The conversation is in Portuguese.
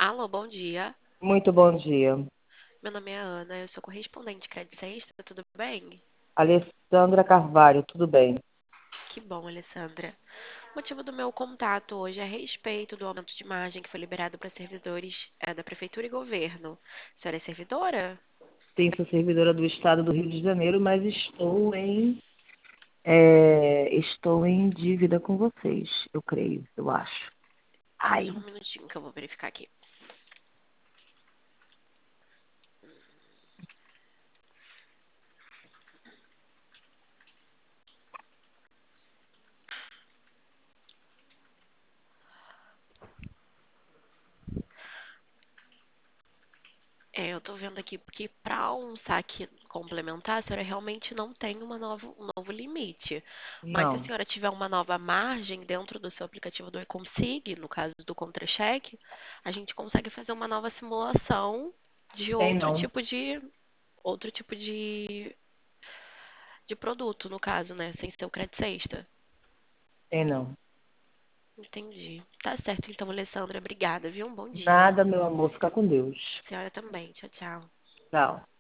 Alô, bom dia. Muito bom dia. Meu nome é Ana, eu sou correspondente Credit Sexta, tudo bem? Alessandra Carvalho, tudo bem? Que bom, Alessandra. O motivo do meu contato hoje é a respeito do aumento de margem que foi liberado para servidores da Prefeitura e Governo. A senhora é servidora? Sim, sou servidora do Estado do Rio de Janeiro, mas estou em dívida com vocês, eu creio, eu acho. Só Ai, um minutinho que eu vou verificar aqui. Eu tô vendo aqui que para um saque complementar, a senhora realmente não tem um novo limite. Mas se a não, senhora tiver uma nova margem dentro do seu aplicativo do eConsig, no caso do contra-cheque, a gente consegue fazer uma nova simulação de tem não, outro tipo de produto, no caso, né? Sem ser o Credit Sexta. tem não. Entendi. Tá certo, então, Alessandra. Obrigada, viu? Um bom dia. Nada, meu amor, fica com Deus. A senhora também. Tchau, tchau. Tchau.